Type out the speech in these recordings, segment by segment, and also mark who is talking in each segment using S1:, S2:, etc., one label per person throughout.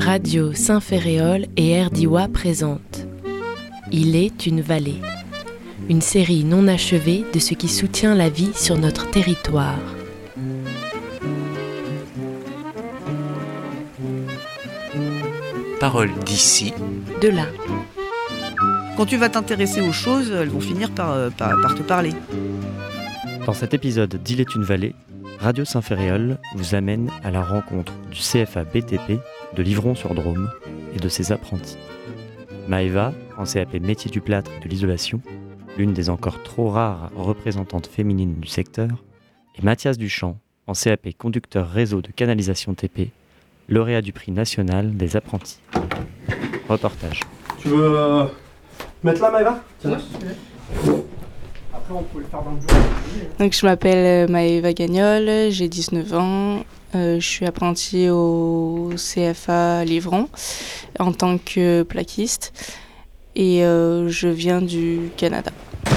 S1: Radio Saint-Ferréol et Erdiwa présentent Il est une vallée, une série non achevée de ce qui soutient la vie sur notre territoire.
S2: Paroles d'ici,
S1: de là.
S3: Quand tu vas t'intéresser aux choses, elles vont finir par te parler.
S4: Dans cet épisode d'Il est une vallée, Radio Saint-Ferréol vous amène à la rencontre du CFA BTP de Livron-sur-Drôme et de ses apprentis. Maëva, en CAP métier du plâtre et de l'isolation, l'une des encore trop rares représentantes féminines du secteur, et Mathias Duchamp, en CAP conducteur réseau de canalisation TP, lauréat du prix national des apprentis. Reportage.
S5: Tu veux mettre là, Maëva ?
S6: Oui.
S5: Après, on peut le faire dans le jour.
S6: Donc, je m'appelle Maëva Gagnol, j'ai 19 ans. Je suis apprentie au CFA Livron en tant que plaquiste et je viens du Canada.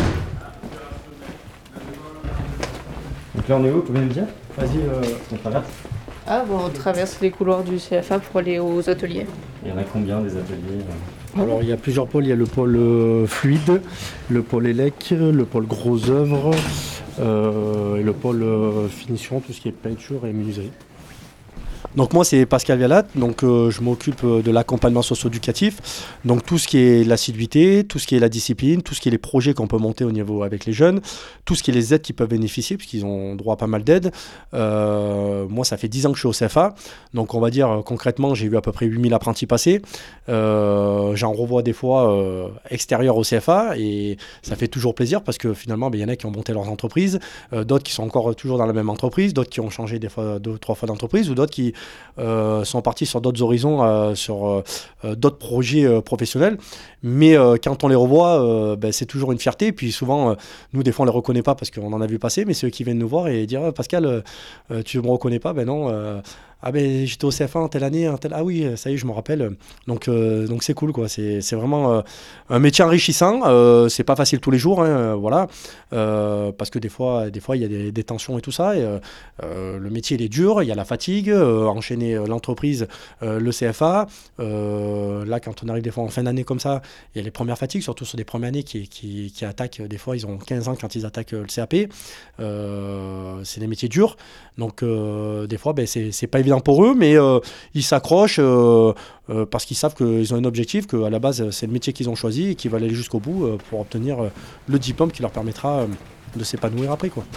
S4: Donc là, on est où ? Vous pouvez me dire ? Vas-y, on traverse.
S6: Ah bon, on traverse les couloirs du CFA pour aller aux ateliers.
S4: Il y en a combien des ateliers ?
S5: Alors, il y a plusieurs pôles. Il y a le pôle fluide, le pôle élec, le pôle gros œuvres, et le pôle finition, tout ce qui est peinture et menuiserie. Donc moi c'est Pascal Vialat, donc je m'occupe de l'accompagnement socio-éducatif, donc tout ce qui est l'assiduité, tout ce qui est la discipline, tout ce qui est les projets qu'on peut monter au niveau avec les jeunes, tout ce qui est les aides qu'ils peuvent bénéficier, puisqu'ils ont droit à pas mal d'aides. Moi ça fait 10 ans que je suis au CFA, donc on va dire concrètement j'ai vu à peu près 8000 apprentis passer, j'en revois des fois extérieurs au CFA et ça fait toujours plaisir parce que finalement il y en a qui ont monté leurs entreprises, d'autres qui sont encore toujours dans la même entreprise, d'autres qui ont changé des fois 2-3 fois d'entreprise ou d'autres qui sont partis sur d'autres horizons, sur d'autres projets professionnels. Mais quand on les revoit, c'est toujours une fierté. Et puis souvent, nous, des fois, on ne les reconnaît pas parce qu'on en a vu passer. Mais ceux qui viennent nous voir et dire Pascal, tu ne me reconnais pas ? Ben non. J'étais au CF1 telle année, ah oui, ça y est, je me rappelle. Donc c'est cool, quoi. C'est vraiment un métier enrichissant. C'est pas facile tous les jours, hein, voilà. Parce que des fois, il y a des tensions et tout ça. Et, le métier, il est dur. Il y a la fatigue, enchaîner l'entreprise, le CFA. Là, quand on arrive des fois en fin d'année comme ça, il y a les premières fatigues, surtout sur des premières années qui attaquent. Des fois, ils ont 15 ans quand ils attaquent le CAP. C'est des métiers durs. Donc, des fois, c'est pas évident pour eux, mais ils s'accrochent parce qu'ils savent qu'ils ont un objectif, qu'à la base, c'est le métier qu'ils ont choisi et qu'ils veulent aller jusqu'au bout pour obtenir le diplôme qui leur permettra de s'épanouir après, quoi.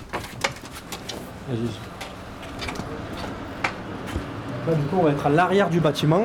S5: Là, du coup, on va être à l'arrière du bâtiment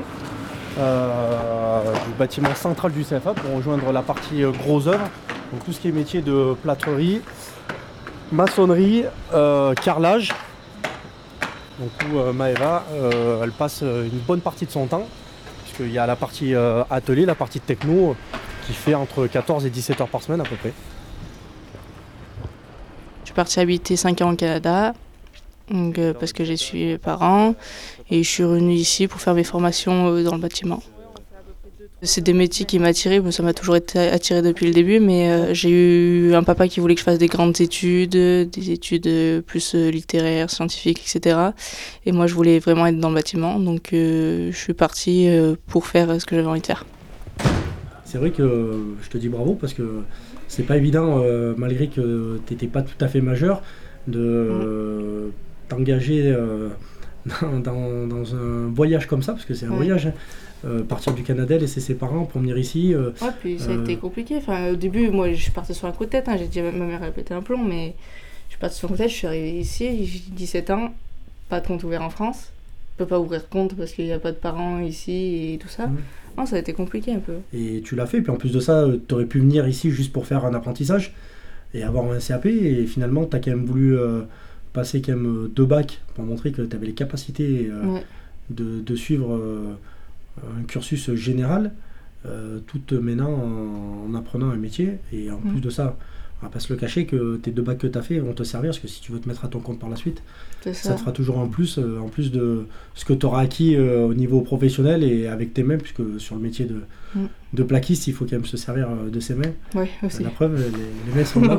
S5: central du CFA pour rejoindre la partie gros œuvres. Donc tout ce qui est métier de plâtrerie, maçonnerie, carrelage. Donc où Maëva, elle passe une bonne partie de son temps, puisqu'il y a la partie atelier, la partie techno, qui fait entre 14 et 17 heures par semaine à peu près.
S6: Je suis partie habiter 5 ans au Canada, donc, parce que j'ai suivi mes parents, et je suis revenue ici pour faire mes formations dans le bâtiment. C'est des métiers qui m'attiraient, ça m'a toujours été attiré depuis le début, mais j'ai eu un papa qui voulait que je fasse des grandes études, des études plus littéraires, scientifiques, etc. Et moi, je voulais vraiment être dans le bâtiment, donc je suis partie pour faire ce que j'avais envie de faire.
S5: C'est vrai que je te dis bravo parce que c'est pas évident, malgré que tu n'étais pas tout à fait majeur, de t'engager dans un voyage comme ça, parce que c'est un voyage. Partir du Canada, laisser ses parents pour venir ici.
S6: Puis ça a été compliqué. Enfin, au début, moi, je suis partie sur un coup de tête. J'ai dit à ma mère, elle pétait un plomb, mais je suis partie sur un coup de tête. Je suis arrivée ici, j'ai 17 ans, pas de compte ouvert en France. Je peux pas ouvrir de compte parce qu'il n'y a pas de parents ici et tout ça. Non, ça a été compliqué un peu.
S5: Et tu l'as fait. Puis en plus de ça, tu aurais pu venir ici juste pour faire un apprentissage et avoir un CAP. Et finalement, tu as quand même voulu passer quand même 2 bacs pour montrer que tu avais les capacités de suivre un cursus général, tout menant en apprenant un métier. Et en plus de ça, on va pas se le cacher que tes 2 bacs que tu as fait vont te servir, parce que si tu veux te mettre à ton compte par la suite, ça te fera toujours en plus de ce que tu auras acquis au niveau professionnel et avec tes mains, puisque sur le métier de plaquiste, il faut quand même se servir de ses mains.
S6: Oui, aussi.
S5: La preuve, les mains sont blanches.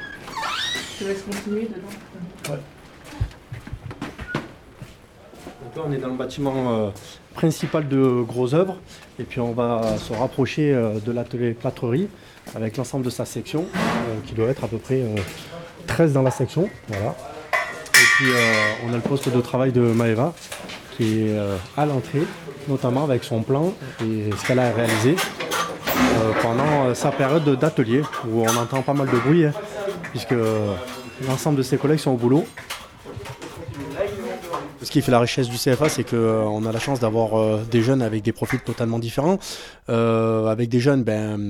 S6: Je te laisse continuer dedans.
S5: Ouais. Donc là, on est dans le bâtiment principal de Gros Œuvres et puis on va se rapprocher de l'atelier plâtrerie avec l'ensemble de sa section qui doit être à peu près 13 dans la section. Voilà. Et puis on a le poste de travail de Maëva qui est à l'entrée, notamment avec son plan et ce qu'elle a réalisé pendant sa période d'atelier où on entend pas mal de bruit puisque l'ensemble de ses collègues sont au boulot. Ce qui fait la richesse du CFA, c'est qu'on a la chance d'avoir des jeunes avec des profils totalement différents, avec des jeunes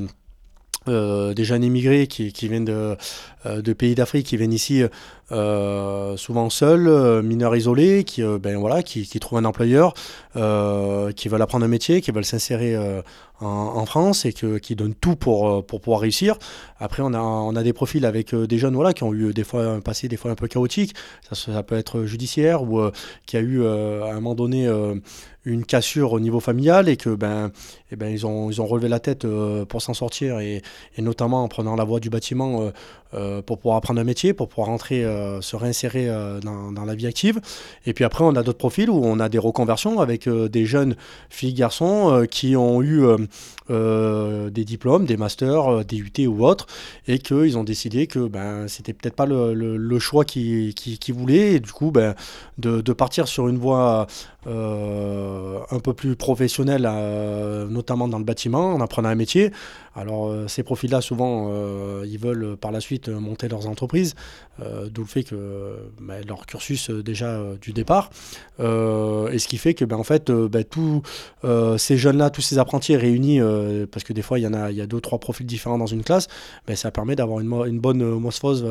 S5: immigrés qui viennent de pays d'Afrique, qui viennent ici souvent seuls, mineurs isolés, qui trouvent un employeur, qui veulent apprendre un métier, qui veulent s'insérer en France et qui donnent tout pour pouvoir réussir. Après, on a des profils avec des jeunes qui ont eu des fois un passé des fois un peu chaotique. Ça peut être judiciaire ou qui a eu à un moment donné une cassure au niveau familial et que ils ont relevé la tête pour s'en sortir et notamment en prenant la voie du bâtiment pour pouvoir apprendre un métier, pour pouvoir rentrer, se réinsérer dans la vie active. Et puis après, on a d'autres profils où on a des reconversions avec des jeunes filles, garçons qui ont eu des diplômes, des masters, des UT ou autres, et qu'ils ont décidé que c'était peut-être pas le choix qu'ils voulaient, et du coup de partir sur une voie un peu plus professionnelle, notamment dans le bâtiment, en apprenant un métier. Alors ces profils-là, souvent, ils veulent par la suite monter leurs entreprises, d'où le fait que leur cursus déjà du départ, et ce qui fait que tous ces jeunes-là, tous ces apprentis réunis, parce que des fois il y a 2 ou 3 profils différents dans une classe, ça permet d'avoir une bonne osmose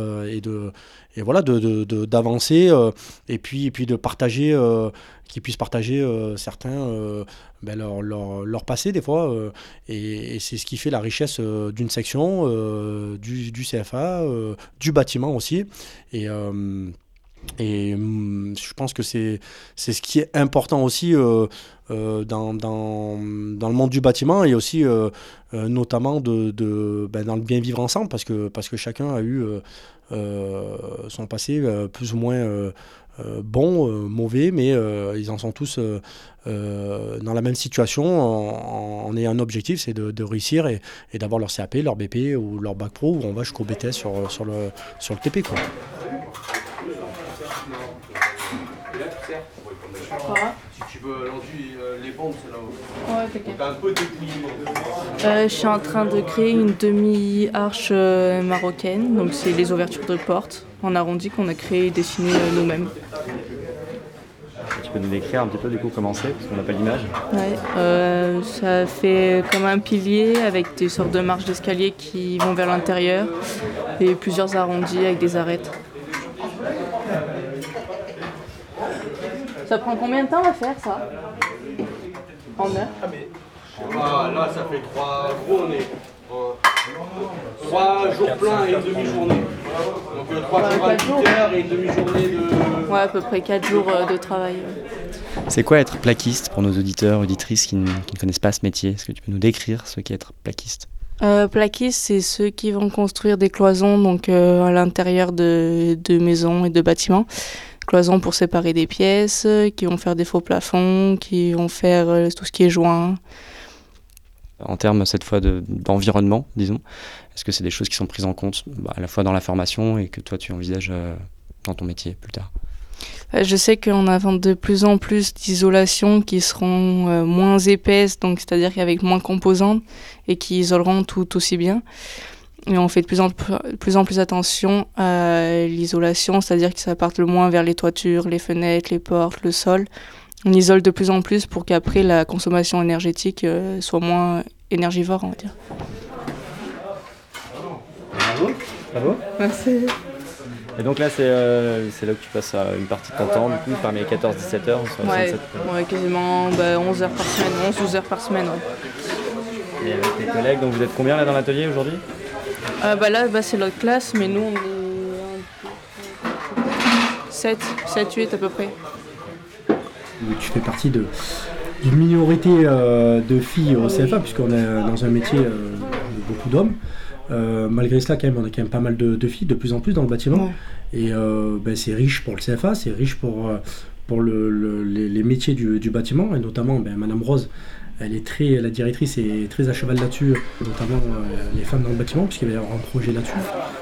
S5: d'avancer et puis de partager, qu'ils puissent partager certains leur passé des fois, et c'est ce qui fait la richesse d'une section, du CFA, du bâtiment aussi, et je pense que c'est ce qui est important aussi dans le monde du bâtiment, et aussi notamment dans le bien vivre ensemble, parce que chacun a eu son passé plus ou moins bon, mauvais, mais ils en sont tous dans la même situation en ayant un objectif, c'est de réussir et d'avoir leur CAP, leur BP ou leur bac pro, où on va jusqu'au BTS sur le TP, quoi.
S2: Si tu veux l'enduit, les bandes, c'est là-haut.
S6: Ouais, t'inquiète.
S2: T'as un peu déplié.
S6: Je suis en train de créer une demi-arche marocaine, donc c'est les ouvertures de portes en arrondi qu'on a créé et dessiné nous-mêmes.
S4: Tu peux nous décrire un petit peu du coup comment c'est, parce qu'on n'a pas l'image.
S6: Ouais, ça fait comme un pilier avec des sortes de marches d'escalier qui vont vers l'intérieur et plusieurs arrondis avec des arêtes. Ça prend combien de temps à faire ça? En heure?
S2: Là, ça fait 3 gros, on est 3 jours pleins et une demi-journée. Donc 3 jours à 8 heures et une demi-journée de...
S6: Ouais, à peu près 4 jours de travail.
S4: C'est quoi être plaquiste pour nos auditeurs, auditrices qui ne connaissent pas ce métier? Est-ce que tu peux nous décrire ce qu'est être plaquiste?
S6: Plaquistes, c'est ceux qui vont construire des cloisons donc, à l'intérieur de maisons et de bâtiments. Cloisons pour séparer des pièces, qui vont faire des faux plafonds, qui vont faire tout ce qui est joint.
S4: En termes cette fois d'environnement, disons, est-ce que c'est des choses qui sont prises en compte à la fois dans la formation et que toi tu envisages dans ton métier plus tard?
S6: Je sais qu'on invente de plus en plus d'isolations qui seront moins épaisses, donc c'est-à-dire qu'avec moins composantes et qui isoleront tout aussi bien. Et on fait de plus en plus attention à l'isolation, c'est-à-dire que ça parte le moins vers les toitures, les fenêtres, les portes, le sol. On isole de plus en plus pour qu'après la consommation énergétique soit moins énergivore, on va dire.
S4: Bravo.
S6: Merci.
S4: Et donc là, c'est là que tu passes une partie de ton temps, du coup, parmi les 14-17 heures.
S6: Ouais, quasiment 11 heures par semaine, 11-12 heures par semaine. Ouais.
S4: Et avec tes collègues, donc vous êtes combien là dans l'atelier aujourd'hui?
S6: Là, c'est notre classe, mais nous, on est 7-8 à peu près.
S5: Tu fais partie d'une minorité de filles au CFA, puisqu'on est dans un métier de beaucoup d'hommes. Malgré cela, on a quand même pas mal de filles, de plus en plus dans le bâtiment. Ouais. Et c'est riche pour le CFA, c'est riche pour pour les métiers du bâtiment, et notamment Madame Rose, la directrice est très à cheval là-dessus, notamment les femmes dans le bâtiment, puisqu'il va y avoir un projet là-dessus.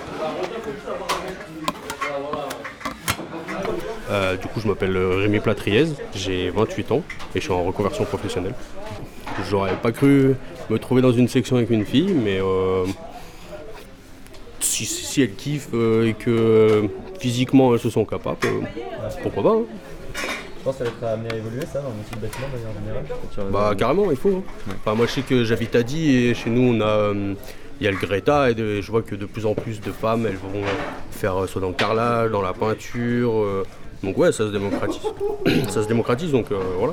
S2: Du coup, je m'appelle Rémi Platriez, j'ai 28 ans et je suis en reconversion professionnelle. J'aurais pas cru me trouver dans une section avec une fille, mais si elle kiffe et que physiquement elles se sont capables, pourquoi pas.
S4: Je pense que ça va être amené à évoluer ça dans le métier de bâtiment de manière générale.
S2: Carrément, il faut. Enfin, moi je sais que j'habite à Die et chez nous il y a le Greta et je vois que de plus en plus de femmes elles vont faire soit dans le carrelage, dans la peinture. Donc ouais, ça se démocratise. Ça se démocratise, donc voilà.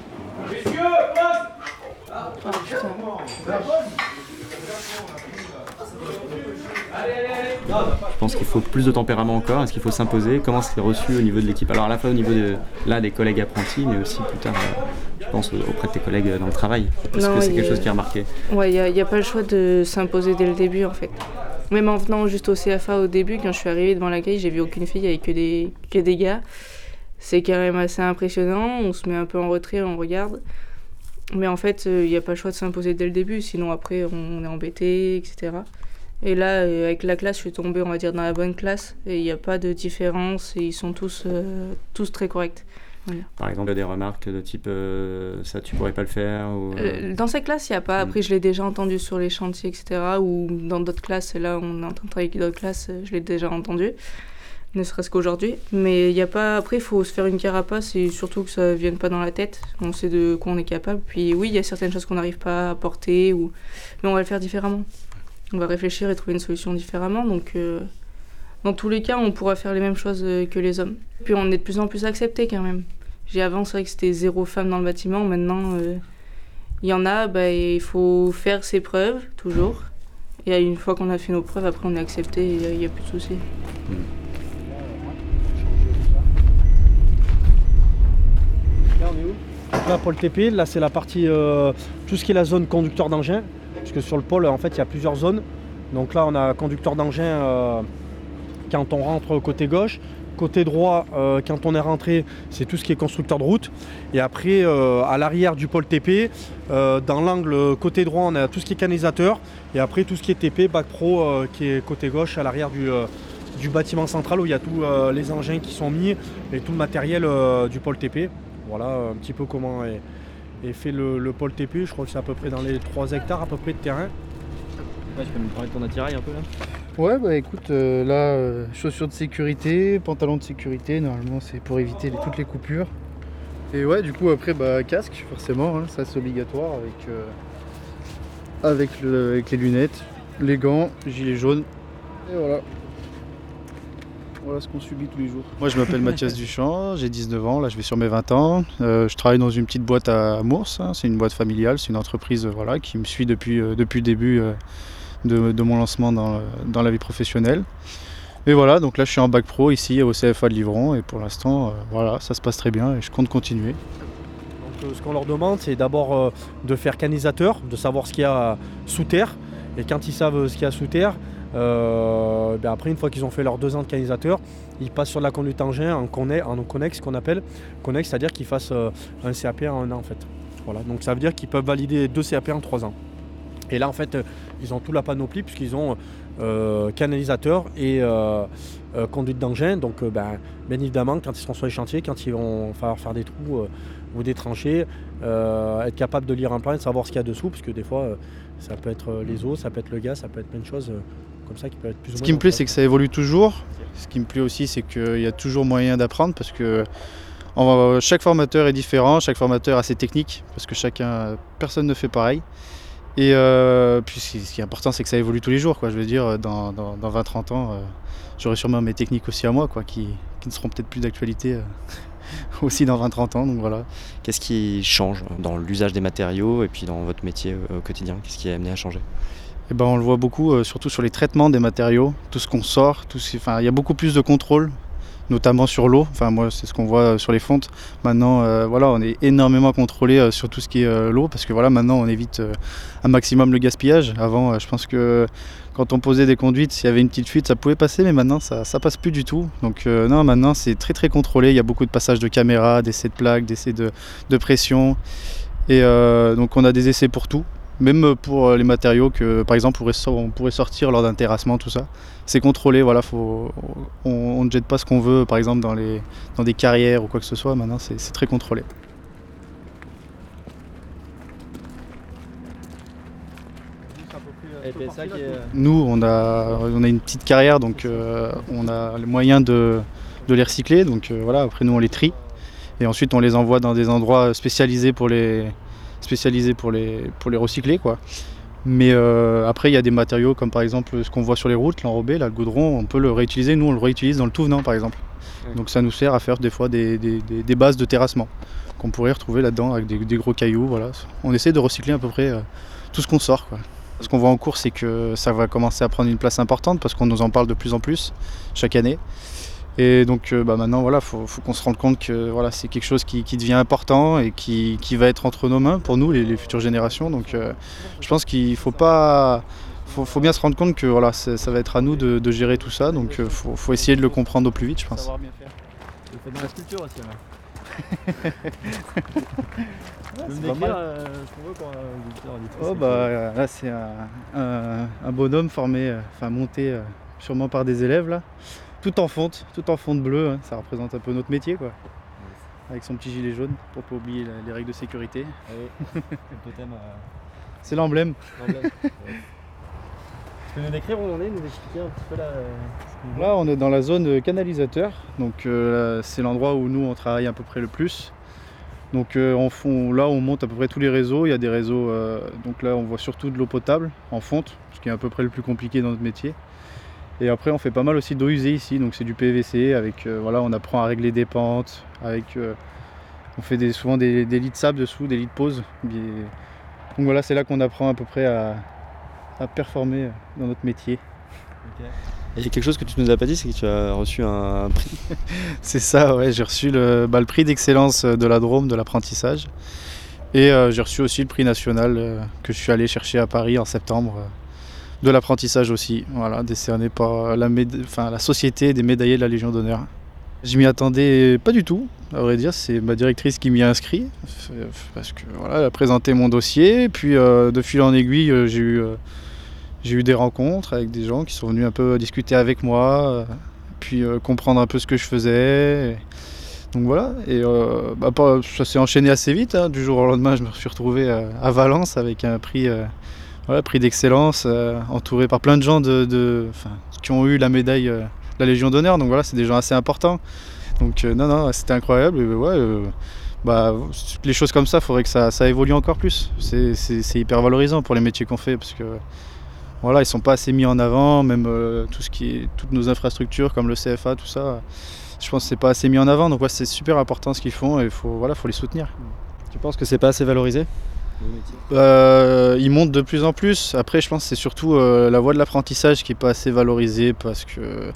S4: Je pense qu'il faut plus de tempérament encore. Est-ce qu'il faut s'imposer? Comment c'est reçu au niveau de l'équipe? Alors à la fois au niveau des collègues apprentis, mais aussi plus tard, je pense, auprès de tes collègues dans le travail. Est-ce que c'est quelque chose qui est remarqué?
S6: Ouais, il n'y a pas le choix de s'imposer dès le début en fait. Même en venant juste au CFA au début, quand je suis arrivée devant la grille, j'ai vu aucune fille avec que des gars. C'est quand même assez impressionnant, on se met un peu en retrait, on regarde. Mais en fait, il n'y a pas le choix de s'imposer dès le début, sinon après on est embêté, etc. Et là, avec la classe, je suis tombée, on va dire, dans la bonne classe, et il n'y a pas de différence, et ils sont tous très corrects. Voilà.
S4: Par exemple, des remarques de type ça tu pourrais pas le faire ou,
S6: Dans cette classe, il n'y a pas. Après, je l'ai déjà entendu sur les chantiers, etc. Ou dans d'autres classes, et là, on est en train de travailler avec d'autres classes, je l'ai déjà entendu, ne serait-ce qu'aujourd'hui. Mais il n'y a pas. Après, il faut se faire une carapace et surtout que ça ne vienne pas dans la tête. On sait de quoi on est capable. Puis oui, il y a certaines choses qu'on n'arrive pas à porter, mais on va le faire différemment. On va réfléchir et trouver une solution différemment. Donc, dans tous les cas, on pourra faire les mêmes choses que les hommes. Puis on est de plus en plus acceptés quand même. Avant, c'est vrai que c'était 0 femmes dans le bâtiment. Maintenant, il y en a, il faut faire ses preuves, toujours. Et une fois qu'on a fait nos preuves, après on est accepté et il n'y a plus de soucis.
S5: Là, on est où? Là, pôle TP, là c'est la partie, tout ce qui est la zone conducteur d'engin. Parce que sur le pôle, en fait, il y a plusieurs zones. Donc là, on a conducteur d'engin quand on rentre côté gauche. Côté droit, quand on est rentré, c'est tout ce qui est constructeur de route. Et après, à l'arrière du pôle TP, dans l'angle côté droit, on a tout ce qui est canalisateur. Et après, tout ce qui est TP, bac pro, qui est côté gauche, à l'arrière du bâtiment central, où il y a tous les engins qui sont mis et tout le matériel du pôle TP. Voilà un petit peu comment est fait le pôle TP. Je crois que c'est à peu près dans les 3 hectares à peu près de terrain.
S4: Ouais, tu peux me parler de ton attirail un peu là?
S7: Ouais, écoute, là, chaussures de sécurité, pantalon de sécurité, normalement c'est pour éviter toutes les coupures. Et ouais, du coup après, casque, forcément, hein, ça c'est obligatoire avec les lunettes, les gants, gilet jaune, et voilà. Voilà ce qu'on subit tous les jours. Moi je m'appelle Mathias Duchamp, j'ai 19 ans, là je vais sur mes 20 ans. Je travaille dans une petite boîte à Mours, hein, c'est une boîte familiale, c'est une entreprise qui me suit depuis le début de mon lancement dans la vie professionnelle. Et voilà, donc là je suis en bac pro ici au CFA de Livron et pour l'instant ça se passe très bien et je compte continuer.
S5: Donc, ce qu'on leur demande, c'est d'abord de faire canalisateur, de savoir ce qu'il y a sous terre. Et quand ils savent ce qu'il y a sous terre, après une fois qu'ils ont fait leurs 2 ans de canalisateur, ils passent sur la conduite engin en connexe, qu'on appelle connexe, c'est-à-dire qu'ils fassent un CAP en 1 an en fait. Voilà, donc ça veut dire qu'ils peuvent valider 2 CAP en 3 ans. Et là en fait ils ont toute la panoplie puisqu'ils ont canalisateur et conduite d'engin. Donc bien évidemment quand ils seront sur les chantiers, quand ils vont falloir faire des trous ou des tranchées, être capable de lire un plan et de savoir ce qu'il y a dessous, parce que des fois ça peut être les eaux, ça peut être le gaz, ça peut être plein de choses comme ça qui peuvent être plus ou moins.
S7: Ce qui me plaît c'est que ça évolue toujours. Ce qui me plaît aussi c'est qu'il y a toujours moyen d'apprendre parce que chaque formateur est différent, chaque formateur a ses techniques parce que personne ne fait pareil. Et puis ce qui est important c'est que ça évolue tous les jours, quoi. Je veux dire dans 20-30 ans j'aurai sûrement mes techniques aussi à moi, quoi, qui ne seront peut-être plus d'actualité aussi dans 20-30 ans, donc voilà.
S4: Qu'est-ce qui change dans l'usage des matériaux et puis dans votre métier au quotidien? Qu'est-ce qui est amené à changer?
S7: On le voit beaucoup, surtout sur les traitements des matériaux, tout ce qu'on sort, il y a beaucoup plus de contrôle. notamment sur l'eau. Enfin, moi, c'est ce qu'on voit sur les fontes. Maintenant, voilà, on est énormément contrôlé sur tout ce qui est l'eau, parce que voilà, maintenant, on évite un maximum le gaspillage. Avant, je pense que quand on posait des conduites, s'il y avait une petite fuite, ça pouvait passer, mais maintenant, ça passe plus du tout. Donc, non, maintenant, c'est très, très contrôlé. Il y a beaucoup de passages de caméras, d'essais de plaques, d'essais de pression. Et donc, on a des essais pour tout. Même pour les matériaux que, par exemple, on pourrait sortir lors d'un terrassement, tout ça. C'est contrôlé, voilà, on ne jette pas ce qu'on veut, par exemple, dans des carrières ou quoi que ce soit. Maintenant, c'est très contrôlé. Nous, on a une petite carrière, donc on a les moyens de les recycler. Donc voilà, après, nous, on les trie. Et ensuite, on les envoie dans des endroits spécialisés pour les recycler, quoi. Mais après il y a des matériaux comme par exemple ce qu'on voit sur les routes, l'enrobé, là, le goudron, on peut le réutiliser. Nous on le réutilise dans le tout venant par exemple. Donc ça nous sert à faire des fois des bases de terrassement qu'on pourrait retrouver là-dedans avec des gros cailloux. Voilà. On essaie de recycler à peu près tout ce qu'on sort, quoi. Ce qu'on voit en cours, c'est que ça va commencer à prendre une place importante parce qu'on nous en parle de plus en plus chaque année. Et donc maintenant, voilà, faut qu'on se rende compte que voilà, c'est quelque chose qui devient important et qui va être entre nos mains pour nous, les futures générations. Donc je pense qu'il faut bien se rendre compte que voilà, ça va être à nous de gérer tout ça. Donc faut essayer de le comprendre au plus vite, je pense.
S4: Tu fais de la sculpture aussi, là.
S7: C'est pas mal. Là c'est un bonhomme formé, monté sûrement par des élèves là. Tout en fonte bleue, hein. Ça représente un peu notre métier, quoi. Avec son petit gilet jaune pour pas oublier les règles de sécurité.
S4: Le totem,
S7: c'est l'emblème.
S4: Tu peux nous décrire où on est, nous expliquer un petit peu là
S7: Là on est dans la zone canalisateur, donc c'est l'endroit où nous on travaille à peu près le plus. Donc là on monte à peu près tous les réseaux, il y a des réseaux, donc là on voit surtout de l'eau potable en fonte, ce qui est à peu près le plus compliqué dans notre métier. Et après on fait pas mal aussi d'eau usée ici, donc c'est du PVC avec voilà, on apprend à régler des pentes, avec on fait souvent des lits de sable dessous, des lits de pause. Donc voilà, c'est là qu'on apprend à peu près à performer dans notre métier.
S4: Okay. Et il y a quelque chose que tu nous as pas dit, c'est que tu as reçu un prix.
S7: C'est ça, ouais, j'ai reçu le prix d'excellence de la Drôme de l'apprentissage. Et j'ai reçu aussi le prix national que je suis allé chercher à Paris en septembre. De l'apprentissage aussi, voilà, décerné par la Société des médaillés de la Légion d'honneur. Je m'y attendais pas du tout, à vrai dire, c'est ma directrice qui m'y a inscrit, parce que voilà, elle a présenté mon dossier, puis de fil en aiguille, j'ai eu des rencontres avec des gens qui sont venus un peu discuter avec moi, puis comprendre un peu ce que je faisais. Donc voilà, et ça s'est enchaîné assez vite, hein. Du jour au lendemain, je me suis retrouvé à Valence avec un prix. Prix d'excellence, entouré par plein de gens qui ont eu la médaille de la Légion d'honneur, donc voilà, c'est des gens assez importants. Donc non, c'était incroyable. Et, les choses comme ça, il faudrait que ça évolue encore plus. C'est hyper valorisant pour les métiers qu'on fait, parce que voilà, ils sont pas assez mis en avant, même toutes nos infrastructures comme le CFA, tout ça, je pense que c'est pas assez mis en avant. Donc ouais, c'est super important ce qu'ils font et faut les soutenir.
S4: Tu penses que c'est pas assez valorisé ?
S7: Ils montent de plus en plus. Après, je pense que c'est surtout la voie de l'apprentissage qui n'est pas assez valorisée, parce que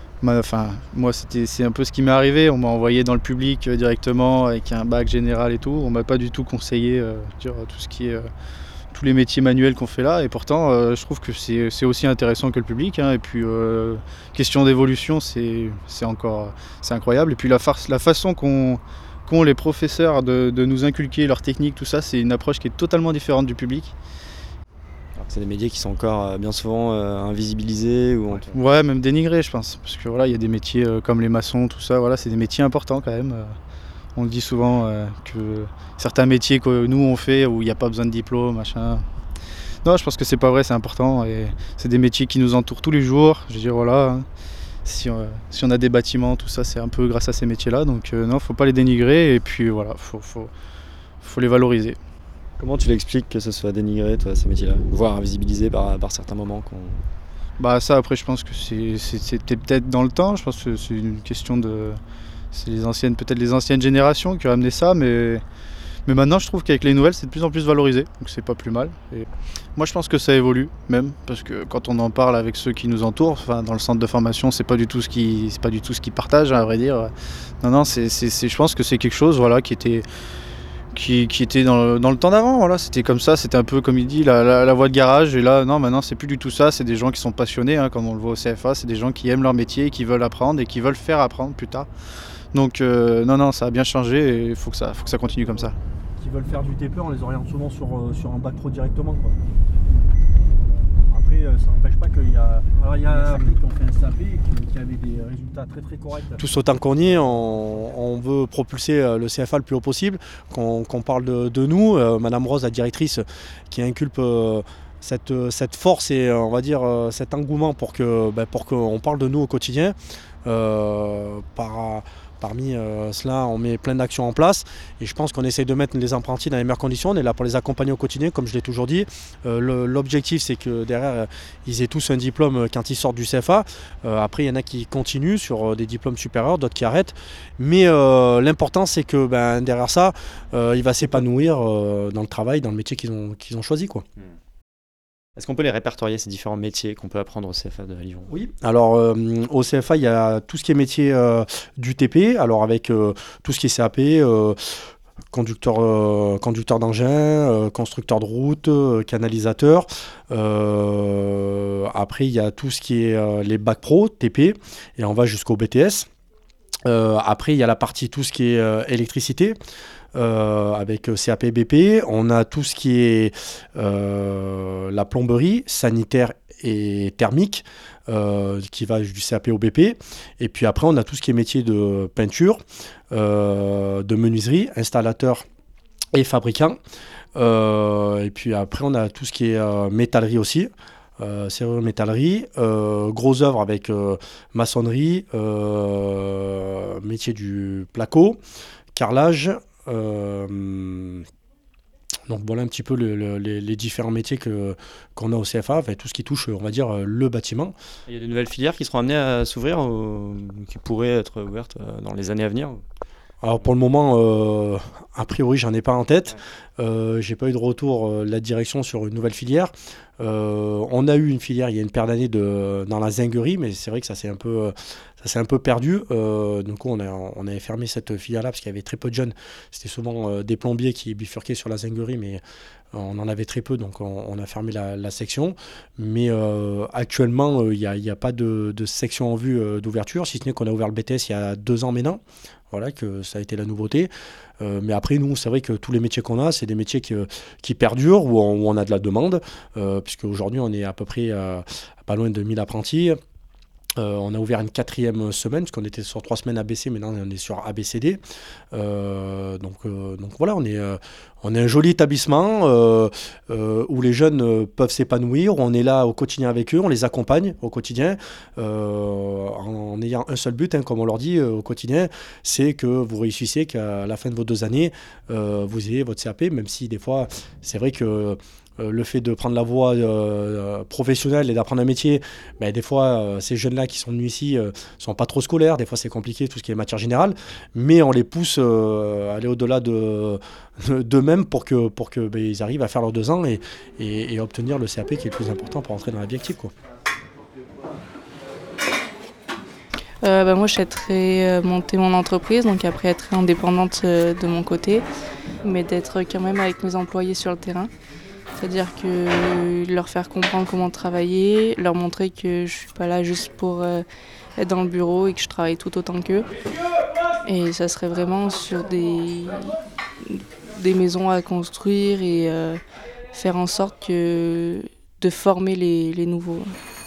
S7: moi c'est un peu ce qui m'est arrivé. On m'a envoyé dans le public directement avec un bac général et tout. On m'a pas du tout conseillé tout ce qui est tous les métiers manuels qu'on fait là, et pourtant je trouve que c'est aussi intéressant que le public, hein. Et puis question d'évolution, c'est incroyable. Et puis la façon qu'ont les professeurs de nous inculquer leur technique, tout ça, c'est une approche qui est totalement différente du public.
S4: Alors que c'est des métiers qui sont encore bien souvent invisibilisés ou
S7: Ouais, même dénigrés, je pense, parce que voilà, il y a des métiers comme les maçons, tout ça, voilà, c'est des métiers importants quand même. On dit souvent que certains métiers que nous on fait où il n'y a pas besoin de diplôme, machin. Non, je pense que c'est pas vrai, c'est important, et c'est des métiers qui nous entourent tous les jours. Je veux dire, voilà, hein. Si on a des bâtiments, tout ça, c'est un peu grâce à ces métiers-là. Donc non, faut pas les dénigrer, et puis voilà, faut les valoriser.
S4: Comment tu l'expliques que ce soit dénigré, toi, ces métiers-là, voire invisibilisé par certains moments
S7: Ça, après, je pense que c'était peut-être dans le temps. Je pense que c'est une question de... C'est peut-être les anciennes générations qui ont amené ça, mais Mais maintenant, je trouve qu'avec les nouvelles, c'est de plus en plus valorisé, donc c'est pas plus mal. Et moi, je pense que ça évolue même, parce que quand on en parle avec ceux qui nous entourent, enfin, dans le centre de formation, c'est pas du tout ce qu'ils partagent, à vrai dire. Non, je pense que c'est quelque chose, voilà, qui était dans le temps d'avant, voilà, c'était comme ça, c'était un peu comme il dit la voie de garage, et là non, maintenant c'est plus du tout ça, c'est des gens qui sont passionnés, hein, comme on le voit au CFA, c'est des gens qui aiment leur métier, qui veulent apprendre et qui veulent faire apprendre plus tard. Donc non, ça a bien changé et il faut que ça continue comme ça.
S5: Qui veulent faire du TP, on les oriente souvent sur un bac pro directement, quoi. Après, ça n'empêche pas qu'il y a... Alors il y a certains qui ont fait un SAP et qui avaient des résultats très très corrects. Tous autant qu'on y est, on veut propulser le CFA le plus haut possible, qu'on parle de nous. Madame Rose, la directrice, qui inculpe cette force et on va dire cet engouement pour qu'on parle de nous au quotidien. Parmi cela, on met plein d'actions en place et je pense qu'on essaie de mettre les apprentis dans les meilleures conditions. On est là pour les accompagner au quotidien, comme je l'ai toujours dit. L'objectif, c'est que derrière, ils aient tous un diplôme quand ils sortent du CFA. Après, il y en a qui continuent sur des diplômes supérieurs, d'autres qui arrêtent. Mais l'important, c'est que derrière ça, il va s'épanouir dans le travail, dans le métier qu'ils ont choisi, quoi.
S4: Est-ce qu'on peut les répertorier, ces différents métiers qu'on peut apprendre au CFA de Livron ?
S5: Oui, alors au CFA, il y a tout ce qui est métier du TP, alors avec tout ce qui est CAP, conducteur d'engin, constructeur de route, canalisateur. Après, il y a tout ce qui est les bacs pro, TP, et on va jusqu'au BTS. Après, il y a la partie tout ce qui est électricité. Avec CAP BP, on a tout ce qui est la plomberie, sanitaire et thermique, qui va du CAP au BP. Et puis après, on a tout ce qui est métier de peinture, de menuiserie, installateur et fabricant. Et puis après, on a tout ce qui est métallerie aussi. Serrure métallerie, gros œuvre avec maçonnerie, métier du placo, carrelage. Donc voilà un petit peu les différents métiers qu'on a au CFA, enfin, tout ce qui touche, on va dire, le bâtiment.
S4: Il y a de nouvelles filières qui seront amenées à s'ouvrir, qui pourraient être ouvertes dans les années à venir ?
S5: Alors pour le moment, a priori, j'en ai pas en tête. J'ai pas eu de retour de la direction sur une nouvelle filière. On a eu une filière il y a une paire d'années dans la zinguerie, mais c'est vrai que ça s'est un peu perdu. Du coup, on avait fermé cette filière-là parce qu'il y avait très peu de jeunes. C'était souvent des plombiers qui bifurquaient sur la zinguerie, mais on en avait très peu, donc on a fermé la section. Mais actuellement, il n'y a pas de section en vue d'ouverture, si ce n'est qu'on a ouvert le BTS il y a 2 ans maintenant. Voilà, que ça a été la nouveauté. Mais après, nous, c'est vrai que tous les métiers qu'on a, c'est des métiers qui perdurent, où on a de la demande, puisque aujourd'hui, on est à peu près pas loin de 1000 apprentis. On a ouvert une 4e semaine, parce qu'on était sur 3 semaines ABC, maintenant on est sur ABCD. Donc voilà, on est un joli établissement où les jeunes peuvent s'épanouir, où on est là au quotidien avec eux, on les accompagne au quotidien, en ayant un seul but, comme on leur dit au quotidien, c'est que vous réussissiez, qu'à la fin de vos 2 années, vous ayez votre CAP, même si des fois, c'est vrai que le fait de prendre la voie professionnelle et d'apprendre un métier, des fois, ces jeunes-là qui sont venus ici sont pas trop scolaires. Des fois, c'est compliqué, tout ce qui est matière générale. Mais on les pousse à aller au-delà d'eux-mêmes pour que ils arrivent à faire leurs 2 ans et obtenir le CAP qui est le plus important pour entrer dans l'objectif, quoi.
S6: Moi, je souhaiterais monter mon entreprise, donc après être indépendante de mon côté, mais d'être quand même avec mes employés sur le terrain. C'est-à-dire que leur faire comprendre comment travailler, leur montrer que je ne suis pas là juste pour être dans le bureau et que je travaille tout autant qu'eux. Et ça serait vraiment sur des maisons à construire et faire en sorte de former les nouveaux.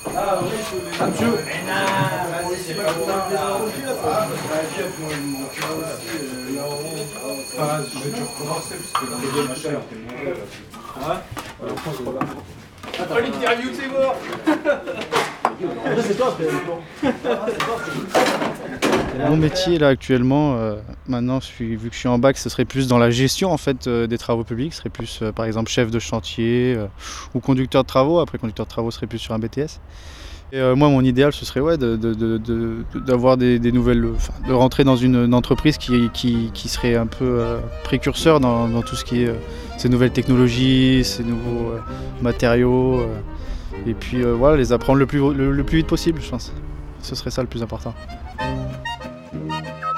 S7: Mon métier là actuellement, maintenant vu que je suis en bac, ce serait plus dans la gestion en fait des travaux publics, ce serait plus par exemple chef de chantier ou conducteur de travaux. Après conducteur de travaux serait plus sur un BTS. Et moi, mon idéal, ce serait d'avoir des nouvelles, de rentrer dans une entreprise qui serait un peu précurseur dans tout ce qui est ces nouvelles technologies, ces nouveaux matériaux, et puis les apprendre le plus vite possible, je pense. Ce serait ça le plus important.